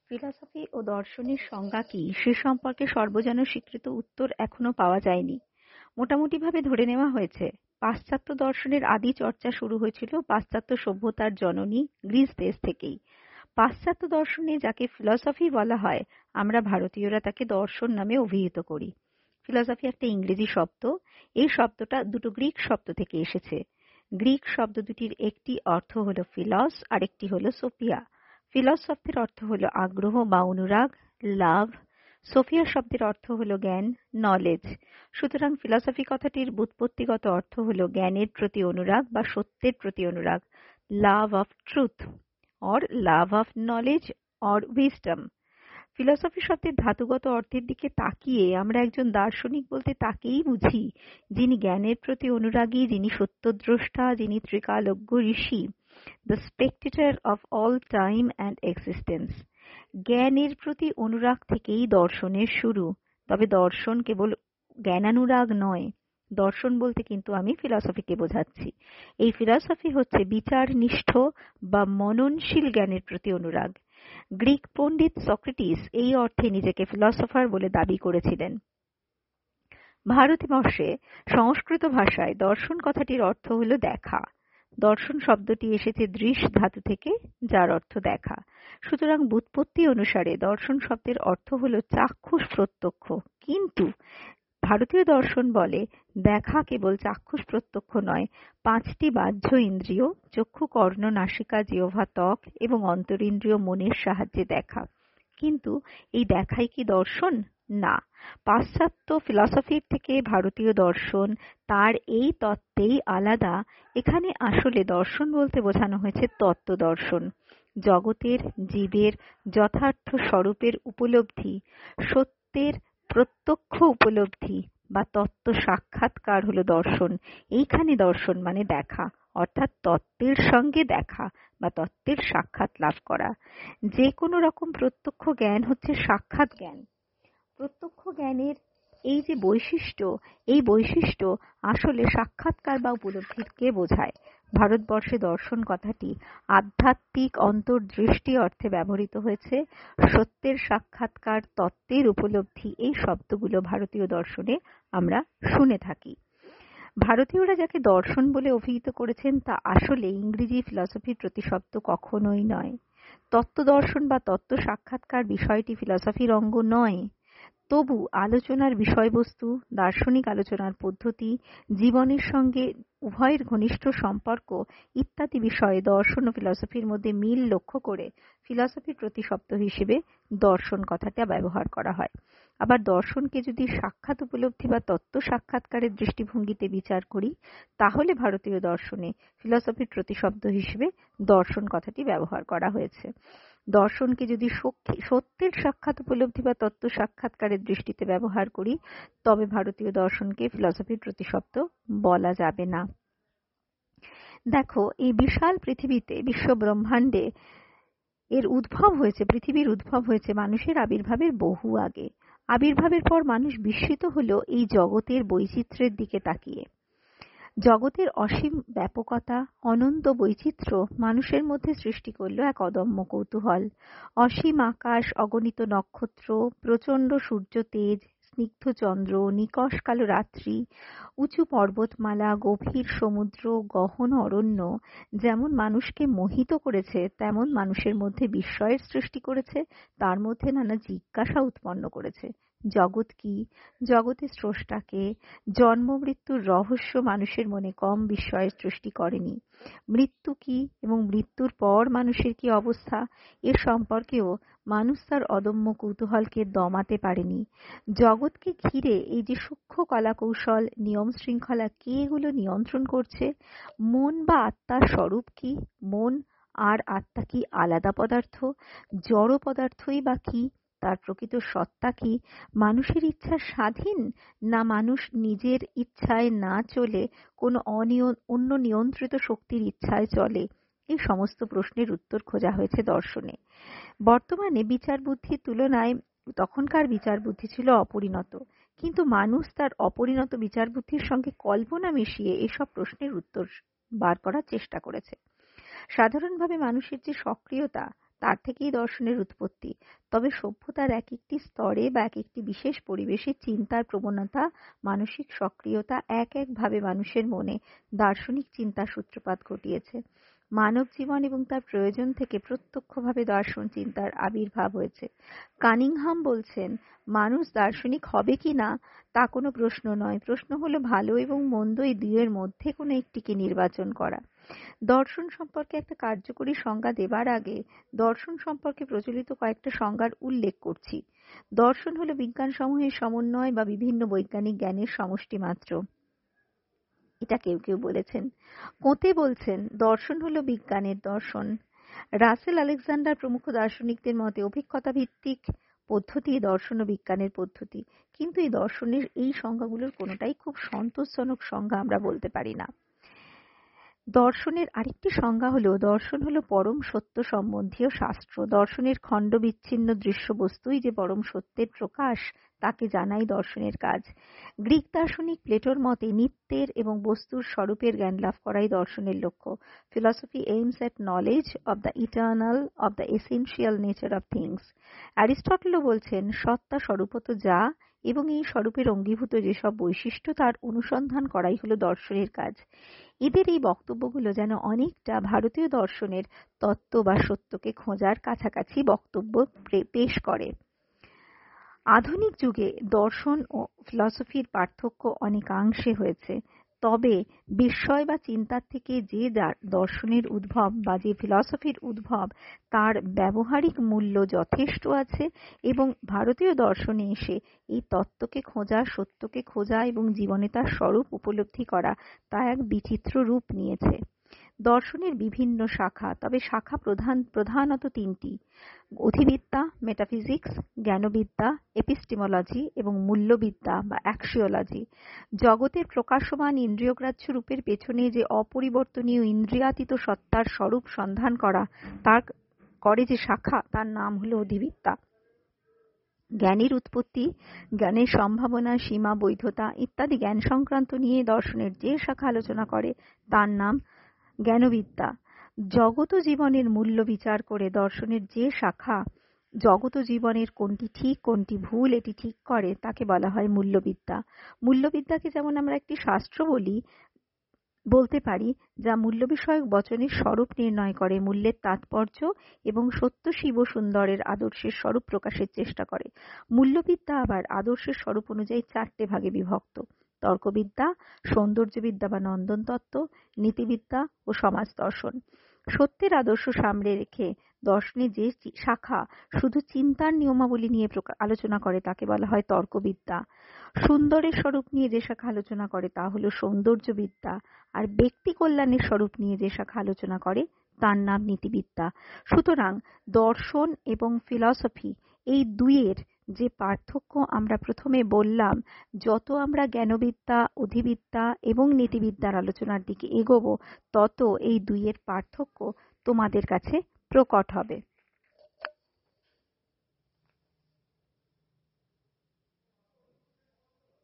Philosophy ও দর্শনের সংজ্ঞা কি সে সম্পর্কে সর্বজন স্বীকৃত উত্তর এখনো পাওয়া যায়নি। মোটামুটিভাবে ধরে নেওয়া হয়েছে, পাশ্চাত্য দর্শনের আদি চর্চা শুরু হয়েছিল পাশ্চাত্য সভ্যতার জননী গ্রিস দেশ থেকেই। পাশ্চাত্য দর্শনে যাকে ফিলসফি বলা হয়, আমরা ভারতীয়রা তাকে দর্শন নামে অভিহিত করি। ফিলসফি একটা ইংরেজি শব্দ। এই শব্দটা দুটো গ্রিক শব্দ থেকে এসেছে। গ্রিক শব্দ দুটির একটি অর্থ হলো ফিলস, আর একটি হলো সোফিয়া। ফিলস শব্দের অর্থ হলো আগ্রহ বা অনুরাগ, লাভ। সোফিয়া শব্দের অর্থ হলো জ্ঞান, নলেজ। সুতরাং ফিলসফি কথাটির ব্যুৎপত্তিগত অর্থ হলো জ্ঞানের প্রতি অনুরাগ বা সত্যের প্রতি অনুরাগ, love of truth or love of knowledge or wisdom. Philosophy শব্দের ধাতুগত অর্থের দিকে তাকিয়ে আমরা একজন দার্শনিক বলতে তাকেই বুঝি যিনি জ্ঞানের প্রতি অনুরাগী, যিনি সত্যদ্রষ্টা, যিনি ত্রিকালজ্ঞ ঋষি, the spectator of all time and existence. জ্ঞানের প্রতি অনুরাগ থেকেই দর্শনের শুরু। তবে দর্শন কেবল জ্ঞানানুরাগ নয়। দর্শন বলতে কিন্তু আমি ফিলসফিকে বোঝাচ্ছি। এই ফিলসফি হচ্ছে বিচারনিষ্ঠ বা মননশীল জ্ঞানের প্রতি অনুরাগ। গ্রিক পণ্ডিত সক্রেটিস এই অর্থে নিজেকে ফিলসফার বলে দাবি করেছিলেন। ভারতবর্ষে সংস্কৃত ভাষায় দর্শন কথাটির অর্থ হলো দেখা। দর্শন শব্দটি এসেছে দৃশ ধাতু থেকে, যার অর্থ দেখা। সুতরাং ব্যুৎপত্তি অনুসারে দর্শন শব্দের অর্থ হলো চাক্ষুষ প্রত্যক্ষ। কিন্তু ভারতীয় দর্শন বলে দেখা কেবল চাক্ষুষ প্রত্যক্ষ নয়, পাঁচটি বাহ্য ইন্দ্রিয় চক্ষু, কর্ণ, নাসিকা, জিহ্বা, ত্বক এবং অন্তরিন্দ্রিয় মনের সাহায্যে দেখা। কিন্তু এই দেখাই কি দর্শন? না। পাশ্চাত্য ফিলসফির থেকে ভারতীয় দর্শন তার এই তত্ত্বেই আলাদা। এখানে আসলে দর্শন বলতে বোঝানো হয়েছে তত্ত্ব দর্শন, জগতের জীবের যথার্থ স্বরূপের উপলব্ধি, সত্যের প্রত্যক্ষ উপলব্ধি বা তত্ত্ব সাক্ষাৎকার হলো দর্শন। এইখানে দর্শন মানে দেখা, অর্থাৎ তত্ত্বের সঙ্গে দেখা বা তত্ত্বের সাক্ষাৎ লাভ করা। যে কোনো রকম প্রত্যক্ষ জ্ঞান হচ্ছে সাক্ষাৎ জ্ঞান। প্রত্যক্ষ জ্ঞানের এই যে বৈশিষ্ট্য, এই বৈশিষ্ট্য আসলে সাক্ষাৎকার বা উপলব্ধিকে বোঝায়। ভারতবর্ষে দর্শন কথাটি আধ্যাত্মিক অন্তর্দৃষ্টি অর্থে ব্যবহৃত হয়েছে। সত্যের সাক্ষাৎকার, তত্ত্বের উপলব্ধি, এই শব্দগুলো ভারতীয় দর্শনে আমরা শুনে থাকি। ভারতীয়রা যাকে দর্শন বলে অভিহিত করেছেন তা আসলে ইংরেজি ফিলসফির প্রতিশব্দ কখনোই নয়। তত্ত্ব দর্শন বা তত্ত্ব সাক্ষাৎকার বিষয়টি ফিলসফির অঙ্গ নয়। তবু আলোচনার বিষয়বস্তু, দার্শনিক আলোচনার পদ্ধতি, জীবনের সঙ্গে উভয়ের ঘনিষ্ঠ সম্পর্ক ইত্যাদি বিষয়ে দর্শন ও ফিলসফির মধ্যে মিল লক্ষ্য করে ফিলসফির প্রতিশব্দ হিসেবে দর্শন কথাটা ব্যবহার করা হয়। আবার দর্শনকে যদি সাক্ষাৎ উপলব্ধি বা তত্ত্ব সাক্ষাৎকারের দৃষ্টিভঙ্গিতে বিচার করি, তাহলে ভারতীয় দর্শনে ফিলসফির প্রতিশব্দ হিসেবে দর্শন কথাটি ব্যবহার করা হয়েছে। দর্শনকে যদি সত্যের সাক্ষাৎ উপলব্ধি বা তত্ত্ব সাক্ষাৎকারের দৃষ্টিতে ব্যবহার করি, তবে ভারতীয় দর্শনকে ফিলসফির প্রতিশব্দ বলা যাবে না। দেখো, এই বিশাল পৃথিবীতে, বিশ্ব ব্রহ্মাণ্ডে এর উদ্ভব হয়েছে, পৃথিবীর উদ্ভব হয়েছে মানুষের আবির্ভাবের বহু আগে। আবির্ভাবের পর মানুষ বিস্মিত হলো এই জগতের বৈচিত্র্যের দিকে তাকিয়ে। জগতের অসীম ব্যাপকতা, অনন্ত বৈচিত্র্য মানুষের মধ্যে সৃষ্টি করল এক অদম্য কৌতূহল। অসীম আকাশ, অগণিত নক্ষত্র, প্রচণ্ড সূর্য তেজ, স্নিগ্ধ চন্দ্র, নিকষ কালো রাত্রি, উঁচু পর্বতমালা, গভীর সমুদ্র, গহন অরণ্য যেমন মানুষকে মোহিত করেছে, তেমন মানুষের মধ্যে বিস্ময়ের সৃষ্টি করেছে, তার মধ্যে নানা জিজ্ঞাসা উৎপন্ন করেছে। জগৎ কি? জগতের স্রষ্টাকে? জন্ম মৃত্যুর রহস্য মানুষের মনে কম বিস্ময়ের সৃষ্টি করেনি। মৃত্যু কি এবং মৃত্যুর পর মানুষের কি অবস্থা, এর সম্পর্কেও মানুষ তার অদম্য কৌতূহলকে দমাতে পারেনি। জগৎকে ঘিরে এই যে সূক্ষ্ম কলাকৌশল, নিয়ম শৃঙ্খলা, কে এগুলো নিয়ন্ত্রণ করছে? মন বা আত্মার স্বরূপ কি? মন আর আত্মা কি আলাদা পদার্থ? জড় পদার্থই বা কি? তার প্রকৃত সত্তা কি? মানুষের ইচ্ছা স্বাধীন, না মানুষ নিজের ইচ্ছায় না চলে কোনো অন্য নিয়ন্ত্রিত শক্তির ইচ্ছায় চলে? এই সমস্ত প্রশ্নের উত্তর খোঁজা হয়েছে দর্শনে। বর্তমানে বিচার বুদ্ধির তুলনায় তখনকার বিচার বুদ্ধি ছিল অপরিণত, কিন্তু মানুষ তার অপরিণত বিচার বুদ্ধির সঙ্গে কল্পনা মিশিয়ে এসব প্রশ্নের উত্তর বার করার চেষ্টা করেছে। সাধারণভাবে মানুষের যে সক্রিয়তা, তার থেকেই দর্শনের উৎপত্তি। তবে সভ্যতার এক একটি স্তরে বা এক একটি বিশেষ পরিবেশে চিন্তার প্রবণতা, মানসিক সক্রিয়তা এক একভাবে মানুষের মনে দার্শনিক চিন্তার সূত্রপাত ঘটিয়েছে। মানব জীবন এবং তার প্রয়োজন থেকে প্রত্যক্ষভাবে দর্শন চিন্তার আবির্ভাব হয়েছে। কানিংহাম বলছেন, মানুষ দার্শনিক হবে কি না তা কোনো প্রশ্ন নয়, প্রশ্ন হলো ভালো এবং মন্দ এই দুইয়ের মধ্যে কোনো একটিকে নির্বাচন করা। দর্শন সম্পর্কে একটা কার্যকরী সংজ্ঞা দেবার আগে দর্শন সম্পর্কে প্রচলিত কয়েকটা সংজ্ঞার উল্লেখ করছি। দর্শন হলো বিজ্ঞানসমূহের সমন্বয় বা বিভিন্ন বৈজ্ঞানিক জ্ঞানের সমষ্টি মাত্র, এটা কেউ কেউ বলেছেন। কোঁতে বলছেন দর্শন হলো বিজ্ঞানের দর্শন। রাসেল, আলেকজান্ডার প্রমুখ দার্শনিকদের মতে অভিজ্ঞতা ভিত্তিক পদ্ধতি দর্শন ও বিজ্ঞানের পদ্ধতি। কিন্তু এই দর্শনের এই সংজ্ঞাগুলোর কোনোটাই খুব সন্তোষজনক সংজ্ঞা আমরা বলতে পারি না। দর্শনের আরেকটি সংজ্ঞা হলো, দর্শন হলো পরম সত্য সম্বন্ধীয় শাস্ত্র। দর্শনের খণ্ড বিচ্ছিন্ন দৃশ্য বস্তুই যে পরম সত্যের প্রকাশ, তাকে জানাই দর্শনের কাজ। গ্রিক দার্শনিক প্লেটোর মতে নিত্যের এবং বস্তুর স্বরূপের জ্ঞান লাভ করাই দর্শনের লক্ষ্য। Philosophy aims at knowledge of the eternal, of the essential nature of things. অ্যারিস্টটলও বলছেন, সত্তা স্বরূপত যা এবং এই স্বরূপের অঙ্গীভূত যেসব বৈশিষ্ট্য, তার অনুসন্ধান করাই হলো দর্শনের কাজ। এদের এই বক্তব্যগুলো যেন অনেকটা ভারতীয় দর্শনের তত্ত্ব বা সত্যকে খোঁজার কাছাকাছি বক্তব্য পেশ করে। আধুনিক যুগে দর্শন ও ফিলসফির পার্থক্য অনেকাংশে হয়েছে। তবে বিস্ময় বা চিন্তার থেকে যে দর্শনের উদ্ভব বা যে ফিলসফির উদ্ভব, তার ব্যবহারিক মূল্য যথেষ্ট আছে এবং ভারতীয় দর্শনে এসে এই তত্ত্বকে খোঁজা, সত্যকে খোঁজা এবং জীবনে তার স্বরূপ উপলব্ধি করা, তা এক বিচিত্র রূপ নিয়েছে। দর্শনের বিভিন্ন শাখা, তবে শাখা প্রধানত তিনটি: অধিবিদ্যা, মেটাফিজিক্স, জ্ঞানবিদ্যা, এপিস্টিমোলজি এবং মূল্যবিদ্যা বা অ্যাক্সিওলজি। জগতের প্রকাশমান ইন্দ্রিয়গ্রাহ্য রূপের পেছনে যে অপরিবর্তনীয় ইন্দ্রিয়াতীত সত্তার স্বরূপ সন্ধান করা, তার করে যে শাখা, তার নাম হলো অধিবিদ্যা। জ্ঞানের উৎপত্তি, জ্ঞানের সম্ভাবনা, সীমা, বৈধতা ইত্যাদি জ্ঞান সংক্রান্ত নিয়ে দর্শনের যে শাখা আলোচনা করে, তার নাম জ্ঞানবিদ্যা। জগত জীবনের মূল্য বিচার করে দর্শনের যে শাখা জগত জীবনের কোনটি ঠিক কোনটি ভুল এটি ঠিক করে, তাকে বলা হয় মূল্যবিদ্যা। মূল্যবিদ্যাকে যেমন আমরা একটি শাস্ত্র বলতে পারি, যা মূল্য বিষয়ক বচনের স্বরূপ নির্ণয় করে, মূল্যের তাৎপর্য এবং সত্য শিব সুন্দরের আদর্শের স্বরূপ প্রকাশের চেষ্টা করে। মূল্যবিদ্যা আবার আদর্শের স্বরূপ অনুযায়ী চারটে ভাগে বিভক্ত: তর্কবিদ্যা, সৌন্দর্যবিদ্যা বা নন্দন তত্ত্ব, নীতিবিদ্যা ও সমাজ দর্শন। সত্যের আদর্শ সামনে রেখে দর্শনে যে শাখা শুধু চিন্তার নিয়মাবলী নিয়ে আলোচনা করে, তাকে বলা হয় তর্কবিদ্যা। সুন্দরের স্বরূপ নিয়ে যে শাখা আলোচনা করে, তা হলো সৌন্দর্যবিদ্যা। আর ব্যক্তি কল্যাণের স্বরূপ নিয়ে যে শাখা আলোচনা করে, তার নাম নীতিবিদ্যা। সুতরাং দর্শন এবং ফিলসফি, এই দুইয়ের যে পার্থক্য আমরা প্রথমে বললাম, যত আমরা জ্ঞানবিদ্যা, অধিবিদ্যা এবং নীতিবিদ্যার আলোচনার দিকে এগোবো, তত এই দুইয়ের পার্থক্য তোমাদের কাছে প্রকট হবে।